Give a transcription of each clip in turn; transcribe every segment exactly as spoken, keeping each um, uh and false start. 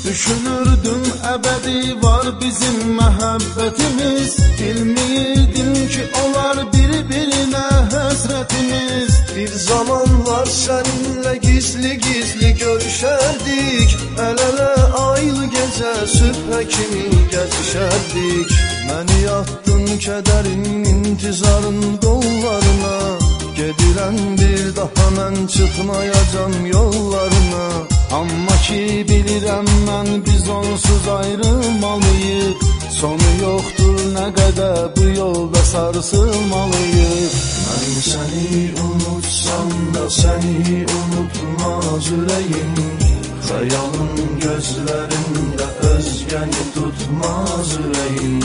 Düşünürdüm ebedi var bizim mehabbetimiz. Bilmiyordum ki olar birbirine hasretimiz. Bir zamanlar seninle gizli gizli görüşerdik. El ele aylı gece sübhe kimi geçişerdik. Beni yattın kederin intizarın kollarına. Gedirem bir daha mən çıkmayacağım yollarına. Amma ki bilirəm mən biz onsuz ayrılmalıyıq. Sonu yoxdur nə qədər bu yolda sarsılmalıyıq. Mən səni unutsam da səni unutmaz ürəyim. Xəyalın gözlərində özgəni tutmaz ürəyim.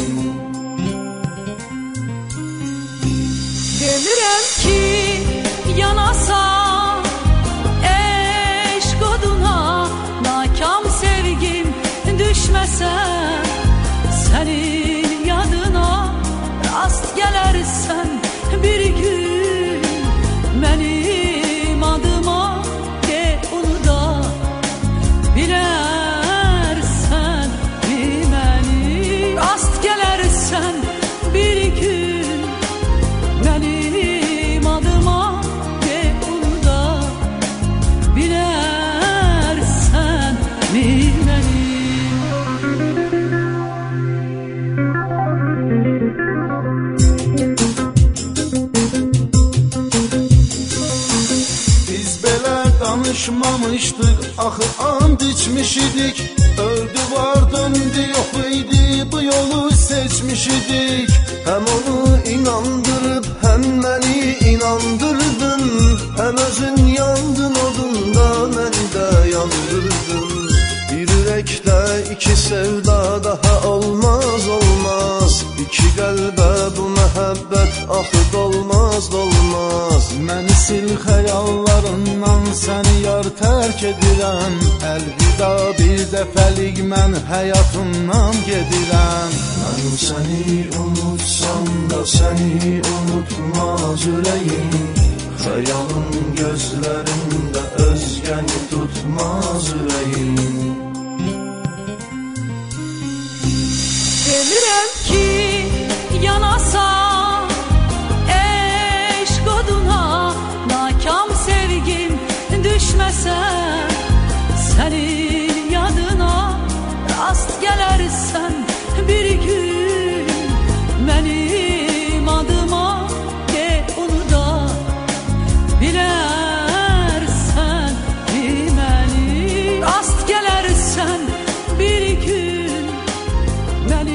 Demirəm ki yanasan eşq oduna, nakam sevgim düşməsən sənin yadına. Rast gələrsən bir gün mənim adıma, de onu da bilərsən məni. Rast gələrsən bir gün mənim adıma, de onu da bilərsən məni. Danışmamışdık, axı and içmiş idik. Öldü var döndü yok idi, bu yolu seçmiş idik. Hem onu inandırıp hem beni inandırdın. Hem özün yandın odunda, beni de yandırdın. Bir yürekte iki sevda daha olmaz olmaz. İki kalbe bu mehabbet ahı dolmaz dolmaz. Məni sil xəyallarından səni yar tərk edirəm. Əlvida bir dəfəlik mən həyatımdan gedirəm. Mən səni unutsam da səni unutmaz ürəyim. Xəyalın gözlərində özgəni tutmaz ürəyim. Demirəm ki yanasan eşq oduna, nakam sevgim düşməsən sənin yadına. Rast gələrsən bir gün mənim adıma, de onu da bilərsən məni. Rast gələrsən bir gün mənim